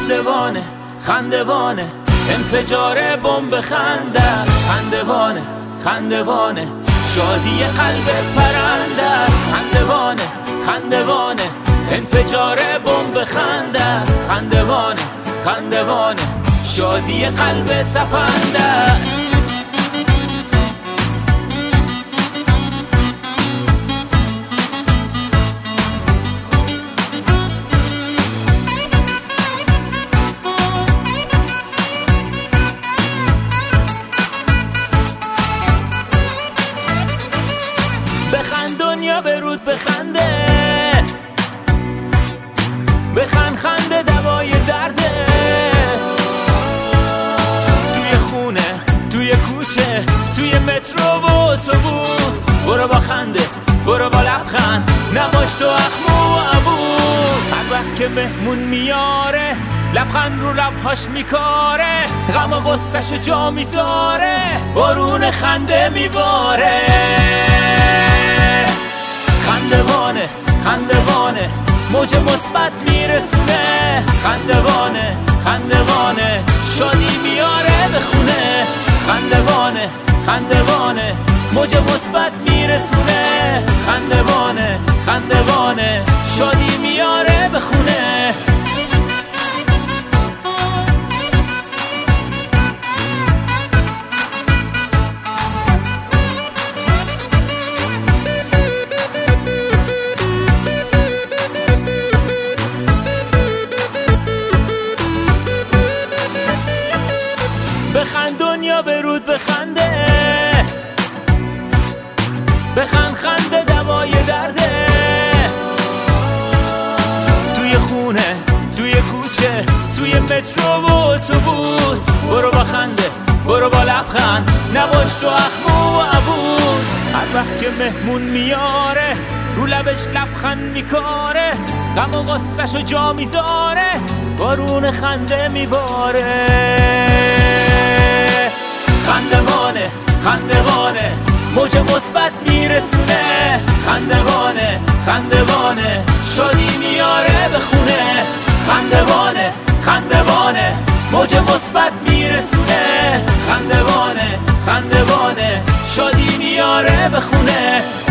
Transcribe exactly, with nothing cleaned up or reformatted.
خندوانه خندوانه انفجار بمب خنده خندوانه خندوانه شادی قلب پرنده است خندوانه خندوانه انفجار بمب خنده است خندوانه خندوانه شادی قلب تپنده است. بخند دنیا برود بخنده بخند خنده دوای درده توی خونه توی کوچه توی مترو و اتوبوس برو با خنده برو با لبخند نباش تو اخمو و عبوس. هر وقت که مهمون میاره لبخند رو لبهاش میکاره غم و غصه‌شو جا میذاره بارون خنده میباره. خندوانه خندوانه موج مثبت میرسونه خندوانه خندوانه شادی میاره به خونه خندوانه خندوانه موج مثبت میرسونه خندوانه خندوانه شادی میاره به خونه. بخند دنیا برود بخنده بخند خنده دوای درده توی خونه توی کوچه توی مترو و اتوبوس برو با خنده برو با لبخند نباش تو اخمو و عبوس. هر وقت که مهمون میاره رو لبش لبخند میکاره غم و غصه‌شو جا میذاره بارون خنده میباره. خندوانه خندوانه موج مثبت میرسونه خندوانه خندوانه شادی میاره به خونه خندوانه خندوانه موج مثبت میرسونه خندوانه خندوانه شادی میاره به خونه.